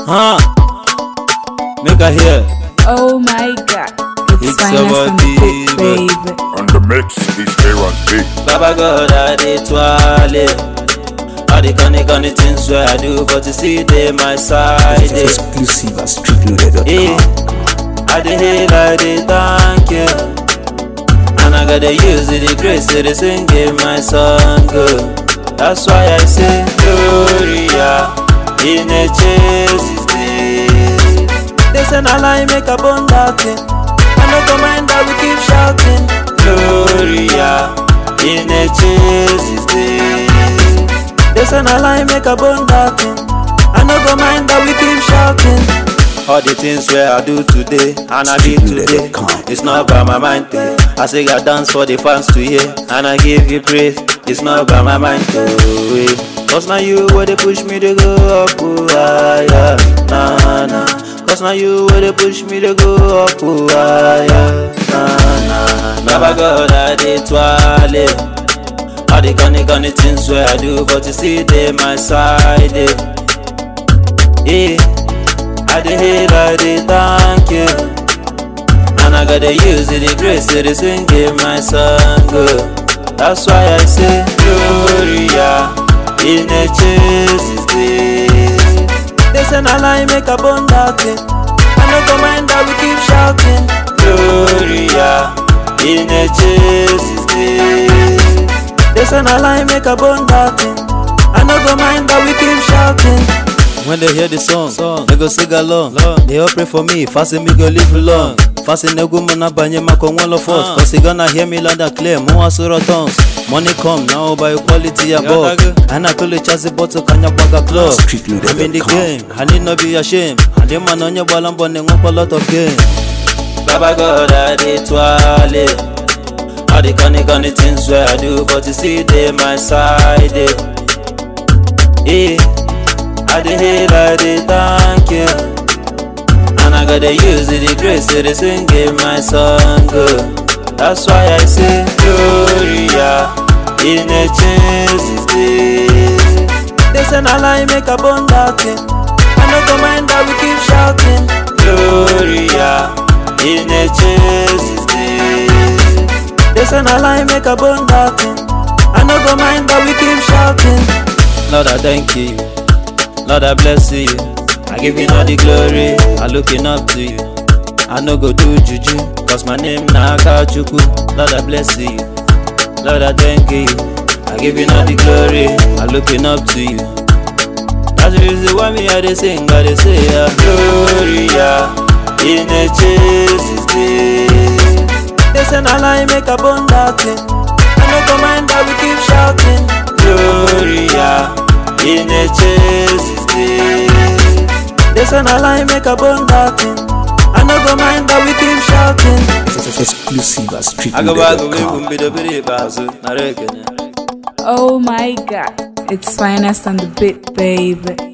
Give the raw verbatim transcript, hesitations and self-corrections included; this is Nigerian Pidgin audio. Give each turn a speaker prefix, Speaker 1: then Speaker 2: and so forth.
Speaker 1: Huh? Make I hear.
Speaker 2: Oh my god, it's,
Speaker 1: It's
Speaker 2: finest
Speaker 1: our
Speaker 2: on the beat,
Speaker 1: baby.
Speaker 2: baby.
Speaker 3: On the mix is Aaron's beat.
Speaker 1: Baba God, I did twirly. All the funny, funny things where I do, but you see they my side. eh.
Speaker 4: Exclusive at street loaded dot
Speaker 1: Eh,
Speaker 4: com.
Speaker 1: I did hail, I did thank you. And I gotta use it, the grace to the sing in my song. Good. That's why I say, Gloria, in a chase is this. They say, I lie, make a bone that thing. I know the mind that we keep shouting. Gloria, in a chase is this. They say, I lie, make a bone that thing. I know the mind that we keep shouting. All the things where I do today and I did today, it's not by my mind thing. I say I dance for the fans to hear, and I give you praise. It's not by my mind to it. Cause now you where they push me to go up, oh, ah, yeah, nah, nah. Cause now you where they push me to go up, oh, ah, yeah, nah, nah. Baba God, I did twirly. All the funny, funny things where I do, but you see they my side, eh. Yeah. I did hail, I did thank you. And I gotta use it, the grace to the sing in my song. Good. That's why I say, Gloria, in a chase is this. They say, I lie, make a bone that thing. I know the mind that we keep shouting. Gloria, in a chase is this. They say, I lie, make a bone that thing. I know the mind that we keep shouting. When they hear the song, song they go sing along. Long. They all pray for me, fasting me go live long. Fasting no go man banye mako one of us. Cause they gonna hear me loud and clear, more asura tongues. Money come now by quality above. And I call it chassis bottle kanya baga club. I'm in the game, I need not be ashamed. And them man on your ball and bonne up a lot of game. Baba God, I did twirly. All the funny, funny things where I do, but you see they my side, eh. Eh. I did hail, I did thank you. And I gotta use it, the grace to the sing in my song. Good. That's why I say, Gloria, in a chase is this. They say, I lie, make a bone that thing. I know the mind that we keep shouting. Gloria, in a chase is this. They say, I lie, make a bone that thing. I know the mind that we keep shouting. Lord, I thank you. Lord, I bless you. I give you all the glory. I looking up to you. I no go do juju, cause my name na Akachuku. Lord, I bless you. Lord, I thank you. I give you all the glory. I looking up to you. That's the reason why me I dey sing, I dey say, ah, Gloria, in a chase is this. They say I lie, make a bone that thing. I no go mind that we keep shouting. Gloria, in a chase is this. They say I lie, make a bone that thing. I no go mind that we keep shouting.
Speaker 4: Exclusive at street loaded dot com.
Speaker 2: Oh my god, it's finest on the beat, baby.